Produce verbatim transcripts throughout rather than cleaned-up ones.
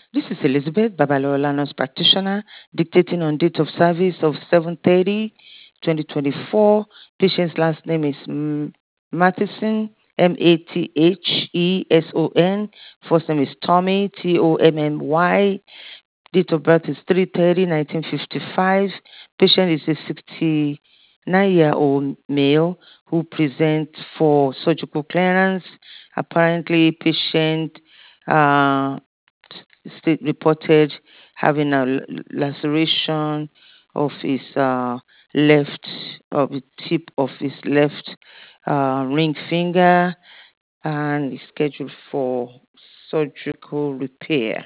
This is Elizabeth Babalola, nurse practitioner, dictating on date of service of seven thirty, twenty twenty-four. Patient's last name is M- Matheson, M A T H E S O N. First name is Tommy, T O M M Y. Date of birth is three thirty, nineteen fifty-five. Patient is a sixty-nine-year-old male who presents for surgical clearance. Apparently, patient uh, state reported having a l- laceration of his uh, left, of the tip of his left uh, ring finger, and is scheduled for surgical repair.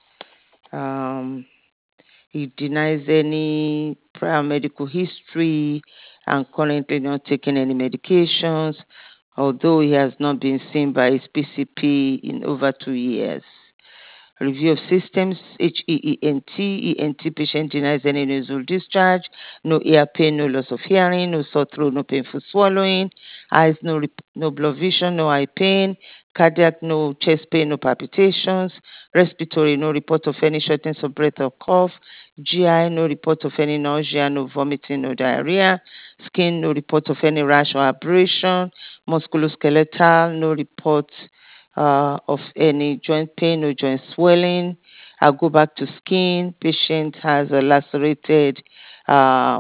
Um, he denies any prior medical history and currently not taking any medications, although he has not been seen by his P C P in over two years. Review of systems, H E E N T, E N T patient denies any nasal discharge, no ear pain, no loss of hearing, no sore throat, no painful swallowing, eyes, no, rep- no blood vision, no eye pain, cardiac, no chest pain, no palpitations, respiratory, no report of any shortness of breath or cough, G I, no report of any nausea, no vomiting, no diarrhea, skin, no report of any rash or abrasion, musculoskeletal, no report uh, of any joint pain or joint swelling. I'll go back to skin. Patient has a lacerated uh,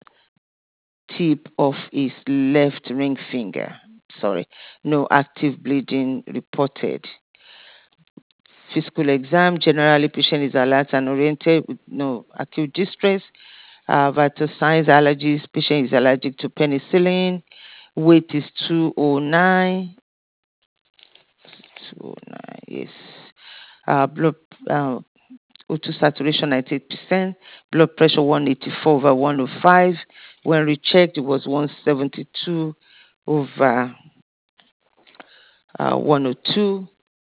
tip of his left ring finger. Sorry, no active bleeding reported. Physical exam, generally patient is alert and oriented with no acute distress. Uh, vital signs, allergies, patient is allergic to penicillin. Weight is two oh nine. two oh nine, yes. Uh, blood uh, O two saturation ninety-eight percent, blood pressure one eighty-four over one oh five. When rechecked, it was one seventy-two over uh, one oh two.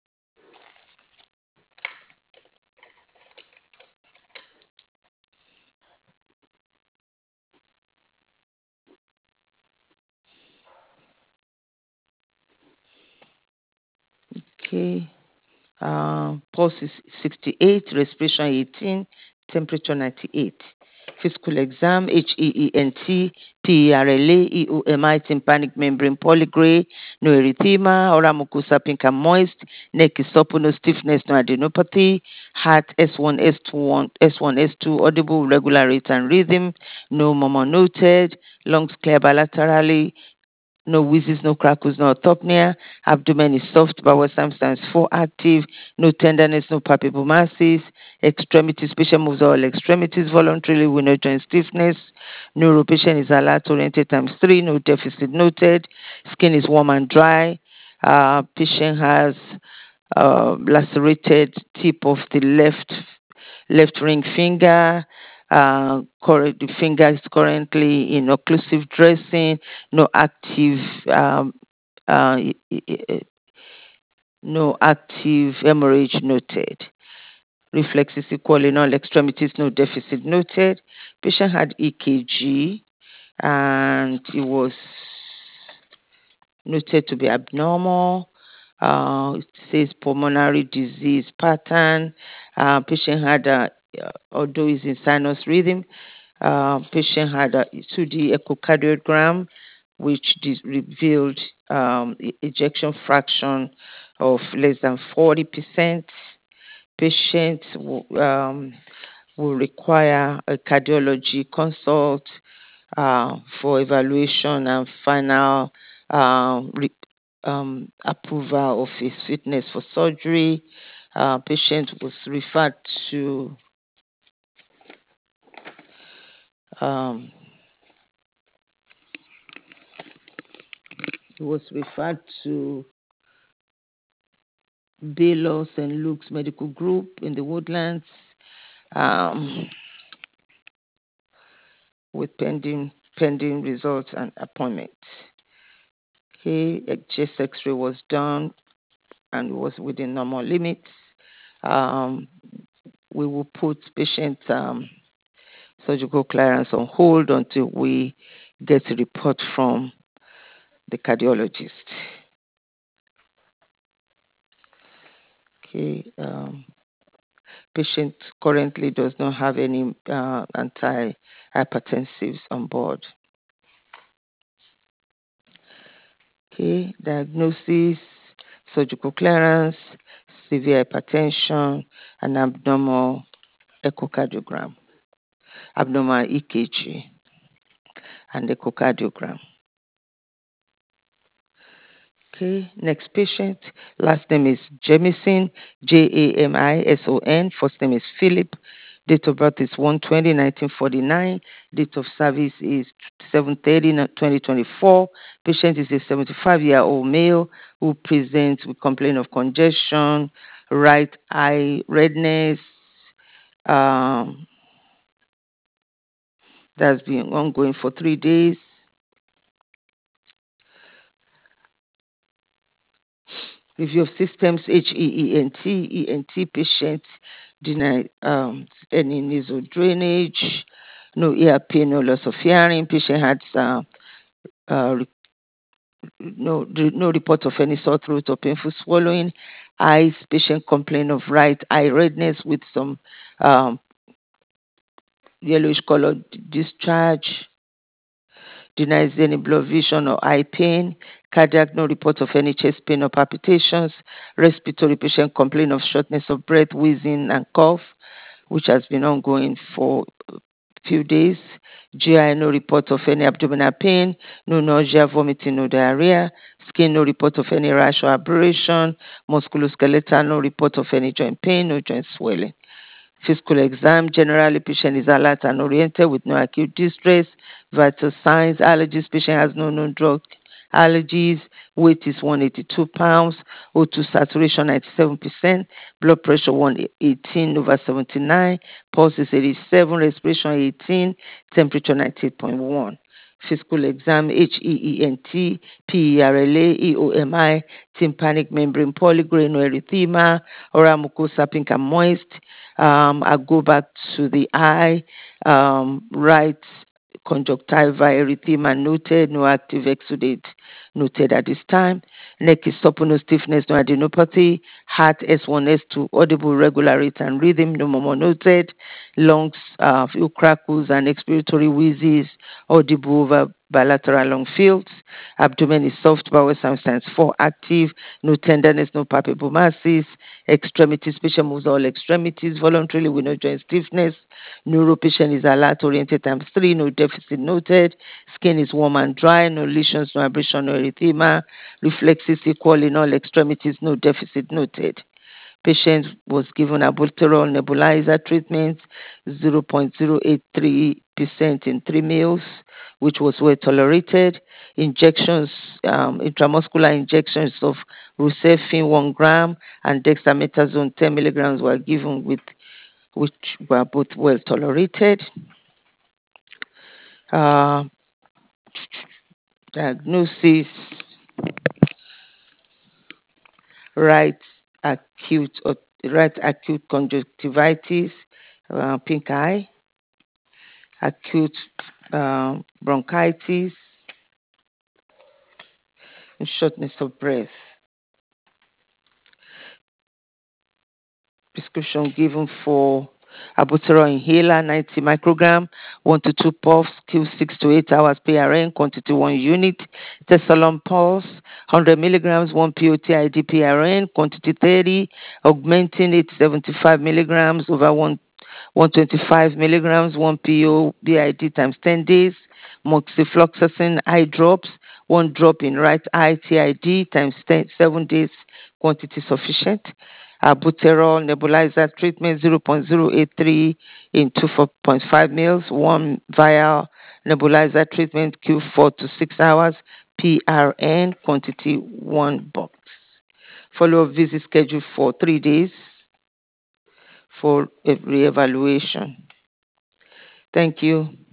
Okay. Uh, pulse is sixty-eight, respiration eighteen, temperature ninety-eight. Physical exam, H E E N T, P E R L A, E O M I, tympanic membrane polygray, no erythema, oral mucosa pink and moist, neck is supple, no stiffness, no adenopathy, heart S one, S two, S one, S two, audible, regular rate and rhythm, no murmur noted, lungs clear bilaterally, no wheezes, no crackles, no orthopnea. Abdomen is soft, bowel sometimes four active. No tenderness, no palpable masses. Extremities, patient moves all extremities voluntarily with no joint stiffness. Neuro patient is alert, oriented times three. No deficit noted. Skin is warm and dry. Uh, patient has uh, lacerated tip of the left left ring finger. Uh, the finger is currently in occlusive dressing, no active, um, uh, no active hemorrhage noted. Reflexes equal in all extremities, no deficit noted. Patient had E K G and it was noted to be abnormal. Uh, it says pulmonary disease pattern. Uh, patient had, a, although he's in sinus rhythm, uh, patient had a two D echocardiogram, which dis- revealed um, e- ejection fraction of less than forty percent. Patient w- um, will require a cardiology consult uh, for evaluation and final uh, re- um, approval of his fitness for surgery. Uh, patient was referred to um, he was referred to Baylor Saint Luke's Medical Group in the Woodlands um, with pending pending results and appointment. Okay, a chest X-ray was done and was within normal limits. Um, we will put patient um, surgical clearance on hold until we get a report from the cardiologist. Okay. Um, Patient currently does not have any uh, antihypertensives on board. Okay, diagnosis, surgical clearance, severe hypertension, and abnormal echocardiogram, abnormal E K G, and echocardiogram. Okay, next patient. Last name is Jamison, J A M I S O N. First name is Philip. Date of birth is one twenty nineteen forty-nine. Date of service is seven thirty twenty twenty-four. Patient is a seventy-five-year-old male who presents with complaint of congestion, right eye redness. Um, that's been ongoing for three days. Review of systems, H E E N T, E N T patient, deny um, any nasal drainage, no ear pain, no loss of hearing. Patient had uh, uh, no no report of any sore throat or painful swallowing. Eyes, patient complaint of right eye redness with some um, yellowish colored discharge. Denies any blood vision or eye pain. Cardiac, no report of any chest pain or palpitations. Respiratory, patient complaint of shortness of breath, wheezing, and cough, which has been ongoing for a few days. G I, no report of any abdominal pain, no nausea, vomiting, no diarrhea. Skin, no report of any rash or aberration. Musculoskeletal, no report of any joint pain, no joint swelling. Physical exam, generally patient is alert and oriented with no acute distress. Vital signs, allergies, patient has no known drug allergies. Weight is one hundred eighty-two pounds. O two saturation ninety-seven percent. Blood pressure one eighteen over seventy-nine. Pulse is eighty-seven. Respiration eighteen. Temperature ninety-eight point one. Physical exam, H E E N T, P E R L A, E O M I, tympanic membrane polygranuloerythema, oral mucosa pink and moist. Um, I go back to the eye, um, right conjunctiva erythema noted, no active exudate noted at this time. Neck is supple, no stiffness, no adenopathy. Heart S one, S two, audible, regular rate and rhythm, no more noted. Lungs, uh, few crackles and expiratory wheezes, audible over bilateral lung fields. Abdomen is soft, bowel sometimes four active, no tenderness, no palpable masses. Extremities, patient moves all extremities voluntarily with no joint stiffness. Neuro patient is alert, oriented times three, no deficit noted. Skin is warm and dry, no lesions, no abrasion, no erythema. Reflexes equal in all extremities, no deficit noted. Patient was given albuterol nebulizer treatment, zero point zero eight three percent in three meals, which was well tolerated. Injections, um, intramuscular injections of Rucefin one gram and dexamethasone ten milligrams were given with which were both well tolerated. Uh, diagnosis, right acute or right acute conjunctivitis, uh, pink eye, acute um, bronchitis, and shortness of breath. Prescription given for albuterol inhaler, ninety microgram, one to two puffs, Q six to eight hours P R N, quantity one unit. Tesalon pulse, one hundred milligrams, one P O T I D P R N, quantity thirty. Augmenting it, seventy-five milligrams over one one hundred twenty-five milligrams, one P O B I D times ten days. Moxifloxacin eye drops, one drop in right eye T I D times ten, seven days, quantity sufficient. Albuterol nebulizer treatment zero point zero eight three into four point five mils, one vial nebulizer treatment Q four to six hours, P R N quantity one box. Follow-up visit scheduled for three days for a re-evaluation. Thank you.